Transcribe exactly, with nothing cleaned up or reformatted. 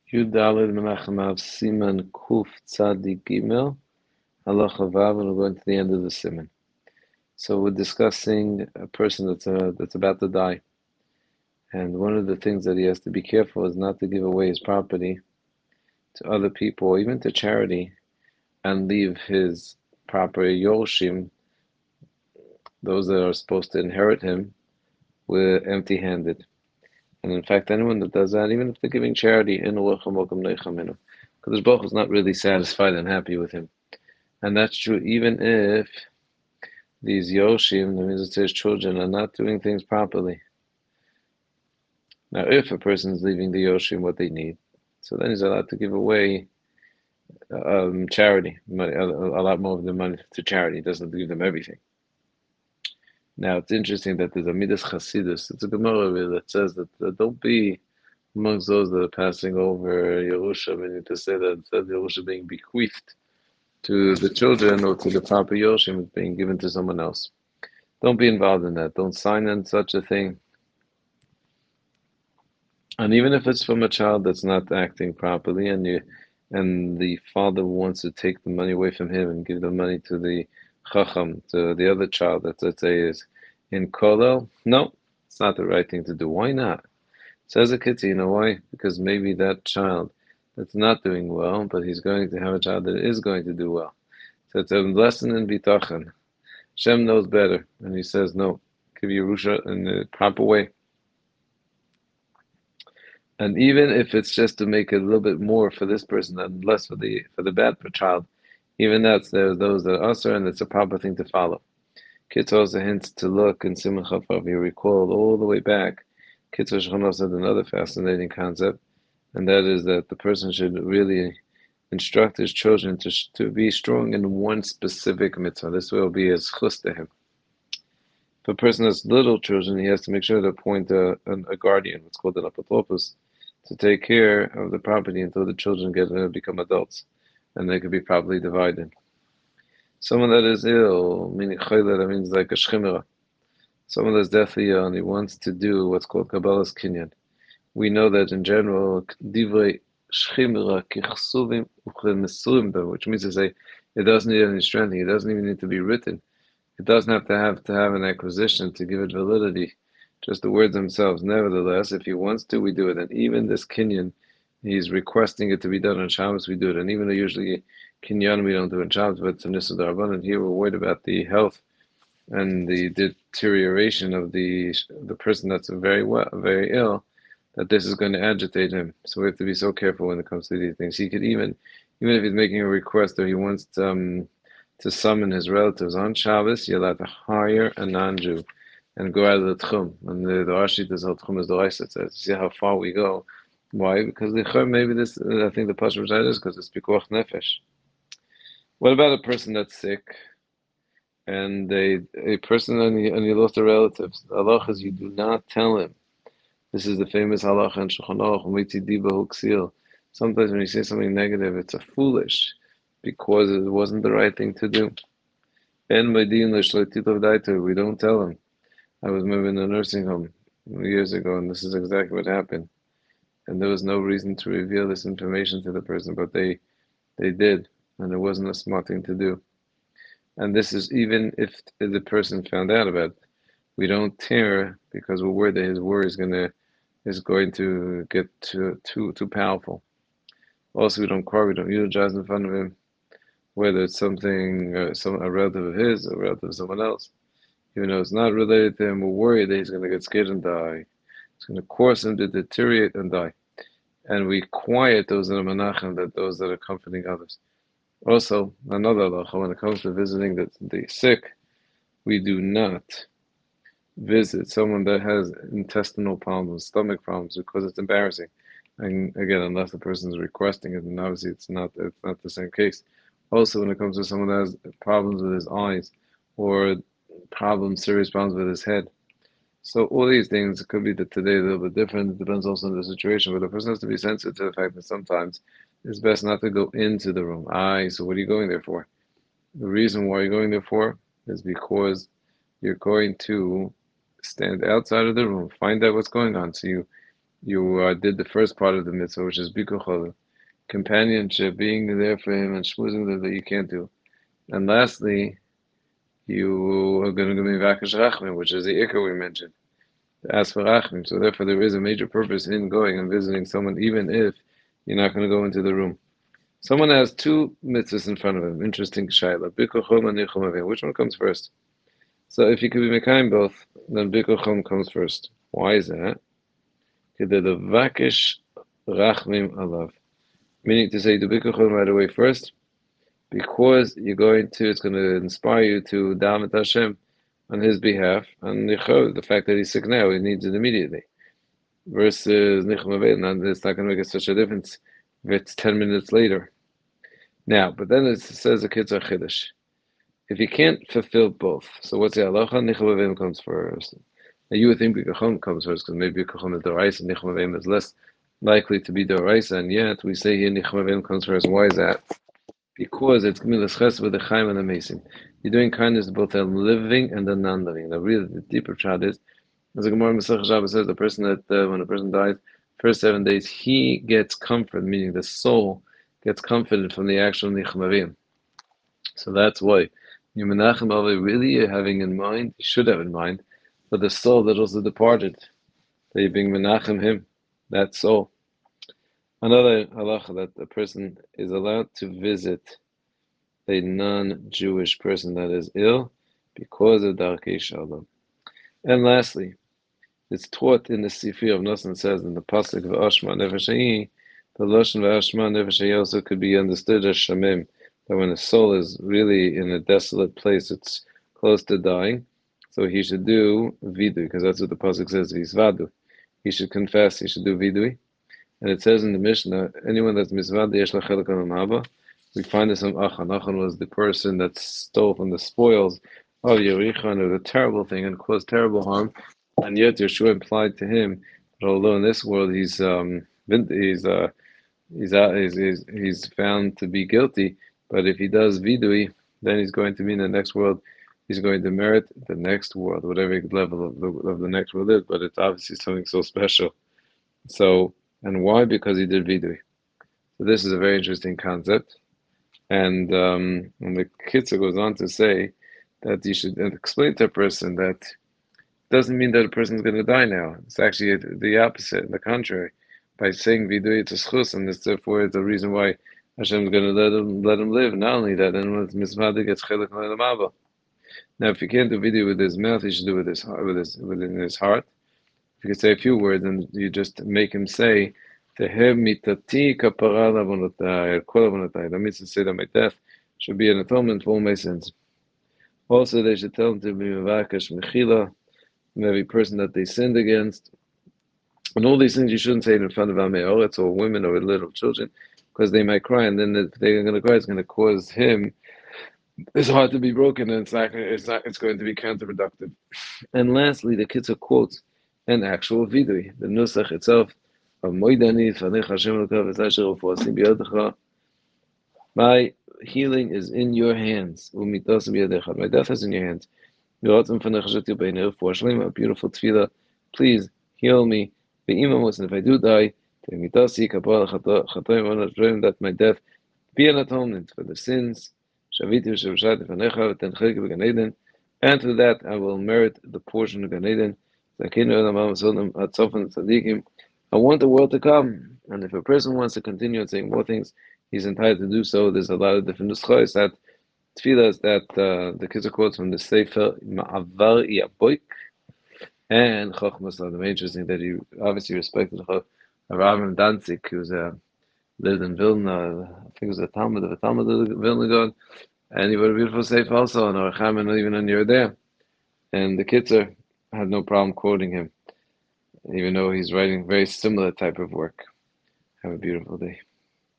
Yud Daled Menachem Av Siman Kuf Tzadik Gimel Halacha Vav, and we're going to the end of the siman. So we're discussing a person that's uh, that's about to die, and one of the things that he has to be careful is not to give away his property to other people, or even to charity, and leave his proper Yorshim, those that are supposed to inherit him, with empty-handed. And in fact, anyone that does that, even if they're giving charity, in because Baruch is not really satisfied and happy with him. And that's true even if these Yoshim, that means it says children, are not doing things properly. Now, if a person is leaving the Yoshim what they need, so then he's allowed to give away um, charity, money, a, a lot more of the money to charity. He doesn't give them everything. Now, it's interesting that there's a Midas Chasidus. It's a Gemara that says that uh, don't be amongst those that are passing over Yerusha, meaning to say that instead of Yerusha being bequeathed to the children or to the proper Yoshim, it's being given to someone else. Don't be involved in that. Don't sign in such a thing. And even if it's from a child that's not acting properly, and you, and the father wants to take the money away from him and give the money to the chacham, to the other child that, let's say, is in kollel, no, it's not the right thing to do. Why not? Says a kitty, you know why? Because maybe that child that's not doing well, but he's going to have a child that is going to do well. So it's a lesson in bitachon. Shem knows better, and he says, no, give Yerusha in the proper way. And even if it's just to make it a little bit more for this person and less for the for the bad child, even that's there's those that are usher, and it's a proper thing to follow. Kitz also hints to look in Simon Chafav. You recall all the way back, Kitz Shechonah said another fascinating concept, and that is that the person should really instruct his children to to be strong in one specific mitzvah. This will be as chus to him. If a person has little children, he has to make sure to appoint a, a, a guardian, what's called an apotropos, to take care of the property until the children get uh, become adults, and they can be properly divided. Someone that is ill, meaning chayla, that means like a shchimera. Someone that's deathly ill and he wants to do what's called Kabbalah's kinyan. We know that in general, divrei shchimera kichsuvim uchemesurim, which means to say it doesn't need any strengthening. It doesn't even need to be written. It doesn't have to have to have an acquisition to give it validity. Just the words themselves. Nevertheless, if he wants to, we do it. And even this kinyan, he's requesting it to be done on Shabbos, we do it. And even though usually kinyan we don't do on Shabbos, but it's a Nissa D'Rabbanan, here we're worried about the health and the deterioration of the the person that's very well, very ill, that this is going to agitate him. So we have to be so careful when it comes to these things. He could even, even if he's making a request or he wants to, um, to summon his relatives on Shabbos, you're allowed to hire a non-Jew and go out of the tchum. And the, the Rashi does how tchum is the Raisa. It says, see how far we go. Why? Because the maybe this, I think the Pasha Rashad is because it's pikuach nefesh. What about a person that's sick and a, a person and he, and he lost a relative? The halach is you do not tell him. This is the famous halacha in Shulchan Aruch, Mitzi Diba Huksil. Sometimes when you say something negative, it's a foolish because it wasn't the right thing to do. En we don't tell him. I was maybe in a nursing home years ago, and this is exactly what happened. And there was no reason to reveal this information to the person, but they they did, and it wasn't a smart thing to do. And this is even if the person found out about it. We don't tear because we're worried that his word is gonna is going to get too too too powerful. Also, we don't cry, we don't eulogize in front of him, whether it's something uh, some a relative of his or a relative of someone else. Even though it's not related to him, we're worried that he's going to get scared and die. It's going to cause him to deteriorate and die. And we quiet those that are menachem, that those that are comforting others. Also, another halacha, when it comes to visiting the, the sick, we do not visit someone that has intestinal problems, stomach problems, because it's embarrassing. And again, unless the person is requesting it, and obviously it's not it's not the same case. Also, when it comes to someone that has problems with his eyes, or problems, serious problems with his head. So all these things, it could be that today they're a little bit different. It depends also on the situation, but the person has to be sensitive to the fact that sometimes it's best not to go into the room. Aye, so what are you going there for? The reason why you're going there for is because you're going to stand outside of the room, find out what's going on. So you you uh, did the first part of the mitzvah, which is Bikur Cholim, companionship, being there for him and schmoozing that you can't do. And lastly, you are going to be Vakish Rachmim, which is the Ikar we mentioned, to ask for Rachmim. So therefore there is a major purpose in going and visiting someone, even if you're not going to go into the room. Someone has two mitzvahs in front of him. Interesting shaila. Bikur Cholim and Nichum Avim. Which one comes first? So if you could be Mekayim both, then Bikur Cholim comes first. Why is that? The Vakish Rachmim Alav. Meaning to say, do Bikur Cholim right away first, because you're going to, it's going to inspire you to daven to Hashem on His behalf, and the fact that he's sick now, he needs it immediately. Versus Nichum Aved, it's not going to make such a difference if it's ten minutes later. Now, but then it says the kids are chiddush. If you can't fulfill both, so what's the halacha? Nichum Aved comes first. Now you would think Bikur Cholim comes first, because maybe Bikur Cholim is Doraisa, and Nichum Aved is less likely to be Doraisa, and yet we say here Nichum Aved comes first. Why is that? Because it's Gemilas Ches with the Chaim and the Mason. You're doing kindness to both the living and the non-living. Now, really, the deeper shot is, as the Gemara Masech Shabbos says, the person that uh, when a person dies, first seven days, he gets comfort, meaning the soul gets comforted from the actual Nichum Avim. So that's why your Menachem Avim really you're having in mind, you should have in mind, but the soul that also departed, that you bring Menachem him, that soul. Another halacha that a person is allowed to visit a non-Jewish person that is ill because of Darkei Shalom. And lastly, it's taught in the Sifri of Nosson, says in the pasuk of Ashma Nefesh, the Lashon of Ashma Nefesh also could be understood as Shamim, that when a soul is really in a desolate place, it's close to dying, so he should do vidui, because that's what the pasuk says, Vizvadu. He should confess, he should do vidui. And it says in the Mishnah, anyone that's misvad yesh lachelek al. We find this from Achan. Achan was the person that stole from the spoils of Yerichon. It was a terrible thing and caused terrible harm. And yet Yeshua implied to him that although in this world he's um he's uh he's uh, he's, he's he's found to be guilty, but if he does vidui, then he's going to be in the next world. He's going to merit the next world, whatever level of the of the next world is. But it's obviously something so special. So. And why? Because he did vidui. So this is a very interesting concept. And um, and the Kitzur goes on to say that you should explain to a person that doesn't mean that a person is going to die now. It's actually the opposite, the contrary. By saying vidui, it's a schus, and it's therefore it's the reason why Hashem is going to let him let him live. Not only that, then when mitzvah gets chelik l'olam. Now, if you can't do vidui with his mouth, you should do it with his with his within his heart. If you could say a few words, and you just make him say, "Tehem mitati kapara lavonotai," kol lavonotai. That means to say that my death should be an atonement for all my sins. Also, they should tell him to be mevakash mechila from every person that they sinned against. And all these things you shouldn't say it in front of Amei Oretz or women or little children, because they might cry, and then if they're going to cry, it's going to cause him his heart to be broken, and it's not. It's not. It's going to be counterproductive. And lastly, the Kitzur quotes an actual vidui, the nusach itself of Moidani Fanech Hashem L'Kav V'Tasher B'Yadecha. My healing is in your hands. U'mitas B'Yadecha. My death is in your hands. V'Ratzim Fanech Hashem B'Yadecha Refuah Shlema. A beautiful tefillah. Please heal me. Ve'imamos, and if I do die, Temitasi Kapal Chatoim Onat, that my death be an atonement for the sins. Shaviti V'Shavshati Fanecha V'Tenchek B'Gan, and to that I will merit the portion of Gan Eden. I want the world to come, and if a person wants to continue on saying more things, he's entitled to do so. There's a lot of different nuschos that tefillas that uh, the kids are quotes from the Sefer Ma'avar Yaboik and Chochmas. The main interesting that he obviously respected Rav Danzig, who's uh, lived in Vilna. I think it was a Talmud of a Talmud of Vilna God, and he wrote a beautiful sefer also on Aracham, and even on Yeridea. And the kids are had no problem quoting him, even though he's writing very similar type of work. Have a beautiful day.